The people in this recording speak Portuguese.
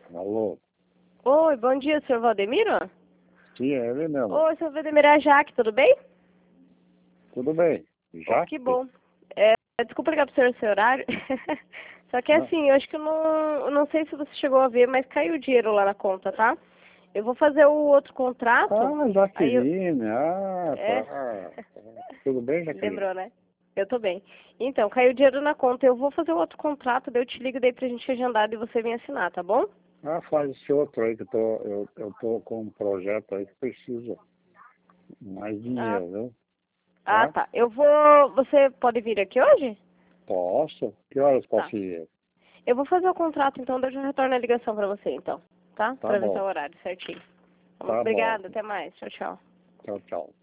Alô? Oi, bom dia, senhor Valdemiro? Sim, é ele mesmo. Oi, senhor Valdemiro, é a Jaque, tudo bem? Tudo bem? Já? Que bom. Desculpa ligar pro senhor esse horário. Só que Não. assim, eu acho que eu não sei se você chegou a ver, mas caiu o dinheiro lá na conta, tá? Eu vou fazer o outro contrato. Aí eu... Jaqueline. É. Tá. Tudo bem, Jaqueline? Lembrou, né? Eu tô bem. Então, caiu o dinheiro na conta. Eu vou fazer o outro contrato, daí eu te ligo daí pra gente agendar e você vem assinar, tá bom? Faz esse outro aí que eu tô com um projeto aí que precisa mais Ah, dinheiro, viu? ah, Tá? tá. Você pode vir aqui hoje? Posso? Que horas Tá. posso ir? Eu vou fazer o contrato, então, daí eu já retorno a ligação pra você, então. Tá? Tá Pra ver se é o bom. horário certinho. Tá bom? Tá bom. Obrigada, até mais. Tchau, tchau. Tchau, tchau.